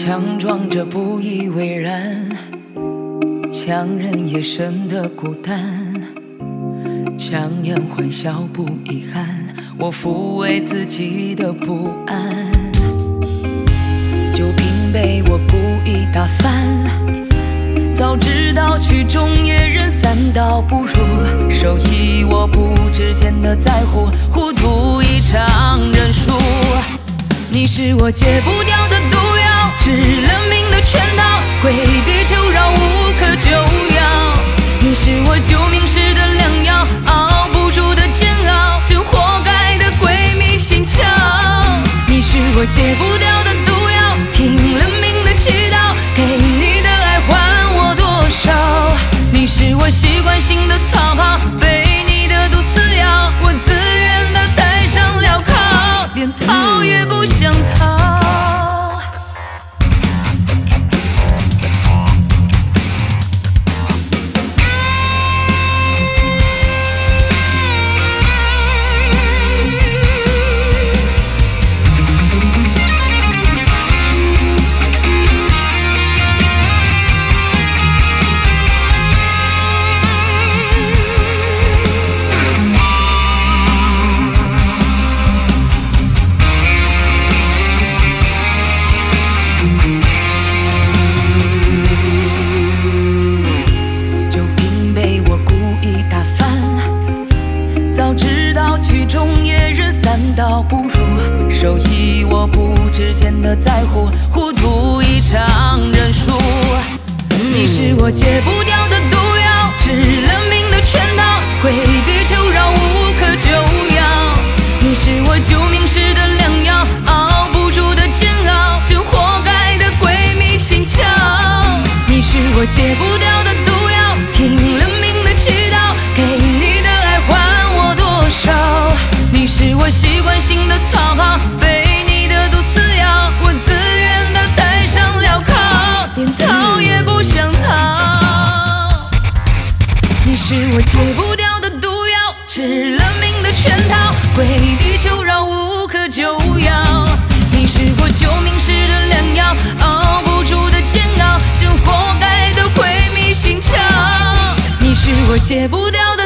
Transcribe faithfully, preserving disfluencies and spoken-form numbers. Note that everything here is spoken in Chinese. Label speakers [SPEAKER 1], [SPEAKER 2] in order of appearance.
[SPEAKER 1] 强装着不以为然，强忍夜深的孤单，强颜欢笑不遗憾，我抚慰自己的不安。酒瓶被我故意打翻，早知道曲终夜人散，倒不如收起我不值钱的在乎，糊涂一场认输。你是我戒不掉的毒药，吃了命的圈套，跪地求饶无可救药。你是我救命时的良药，熬不住的煎熬，真活该的鬼迷心窍。你是我戒不掉的毒药，拼了命的祈祷，给你的爱还我多少？你是我习惯性的逃跑，被你的毒撕咬，我自愿的戴上镣铐，连逃也不想逃。倒不如收起我不值钱的在乎，糊涂一场认输。你是我戒不掉的毒药，吃了命的圈套，跪地求饶无可救药。你是我救命时的良药，熬不住的煎熬，真活该的鬼迷心窍。你是我戒不掉的毒药，拼了命的祈祷，给你的爱还我多少？你是我习惯性的逃跑，被你的毒撕咬，我自愿的戴上镣铐，连逃也不想逃。你是我戒不掉的毒药，吃了命的圈套，跪地求饶无可救药。你是我救命时的良药，熬不住的煎熬，真活该的鬼迷心窍。你是我戒不掉的